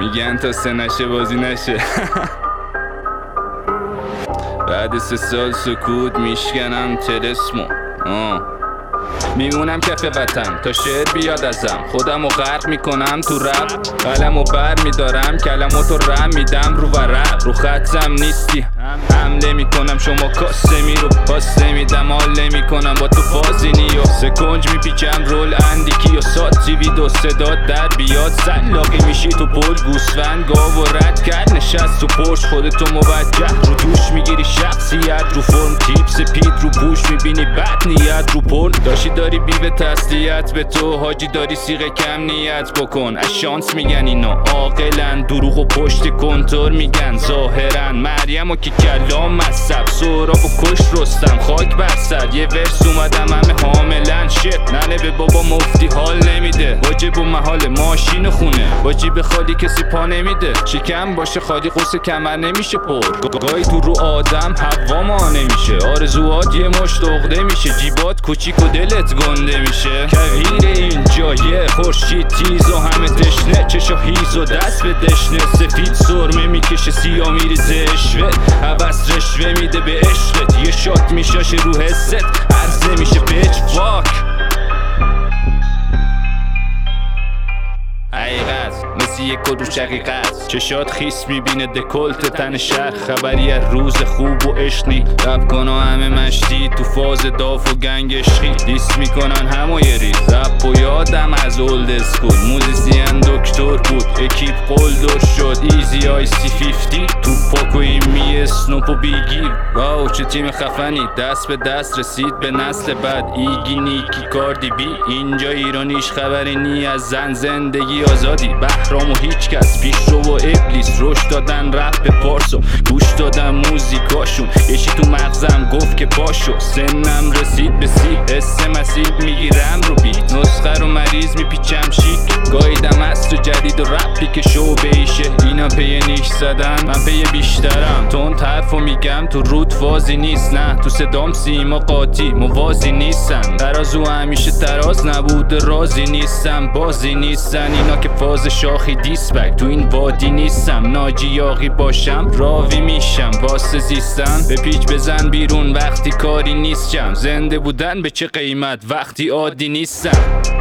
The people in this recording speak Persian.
میگن تا 3 نشه بازی نشه. بعد 3 سال سکوت میشکنم تلسمو. میمونم کف وطن تا شعر بیاد ازم. خودمو غرق میکنم تو رپ، قلمو بر میدارم، کلماتو رم میدم رو ورق. رو خطم نیستی حمله میکنم، شما کاسمی رو پاسه میدم. حال نمیکنم با تو فازینی و سکنج میپیچم رول اندیکی و ساتی ویدو صدا در بیاد. سلاقی میشی تو پل گوسفند گاو و رد کرد نشست تو پرش. خودتو موجه رو دوش میگیری شخصیت رو فرم تیپ سپید رو پوش میبینی بد نیت رو پل. داری بی به تسلیت به تو حاجی داری سیغه کم نیت بکن. از شانس میگن اینا عاقلن، دروغ و پشت کنتور میگن ظاهرن. مریم و که کلام مصب سهراب و کش رستم خاک بر سر. یه ورس اومدم همه حاملن شت ننه به بابا مفتی حال نمیده. واجب و محال ماشین خونه با جیب خالی کسی پا نمیده. شکم باشه خالی قصه کمر نمیشه پر. گاهی تو رو آدم هوا ما نمیشه. آرزوات یه مشت عقده میشه. جیبات کوچیک و دلت گنده میشه. کویر اینجا یه خورشید تیز و همه تشنه. چشا هیز و دست به دشنه. سفید سرمه میکشه سیاه میریزه اشوه. حوث رشوه میده به عشقت. یه شات میشاشه رو حست عرضه میشه پیچ فاک. حقیقت مثل یک کدوش حقیقت. چشات خیس میبینه دکلت تن شهر. خبری از روز خوب و عشقی. رب کنا همه مشتی تو فاز داف و گنگ عشقی. دیس میکنن همو یه ریز. رب و یادم از اولد اسکول. موزیسین دکتر بود اکیپ قلدر شد. ایزی آی سی 50 تو پاکوی می اسنوپ و بیگیر. واو چه تیم خفنی. دست به دست رسید به نسل بعد. ایگی نیکی کاردی بی. اینجا ایرانیش خبری نی از زن زندگی آزادی. بهرام و هیچ کس پیش رو و ابلیس روش دادن رپ پارسو. گوش دادم موزیکاشون. یشی تو مغزم گفت که پاشو. سنم رسید به سی حس مسیب میگیرم رو بیت. نسخه رو مریض میپیچم شیک. گایدم از تو جدید و رپی که شو بیشه. اینا پی نیش زدن من پی بیشترم. تون حرفو میگم تو رود فازی نیست. نه تو صدام سیما قاطی موازی نیستن. ترازو همیشه تراز نبود رازی نیستم. بازی نیستن اینا که فاز شاخی دیسبک. تو این وادی نیستم ناجی یاقی باشم راوی میشم. واسه زیستن به پیچ بزن بیرون وقتی کاری نیستم. زنده بودن به چه قیمت وقتی عادی نیستم.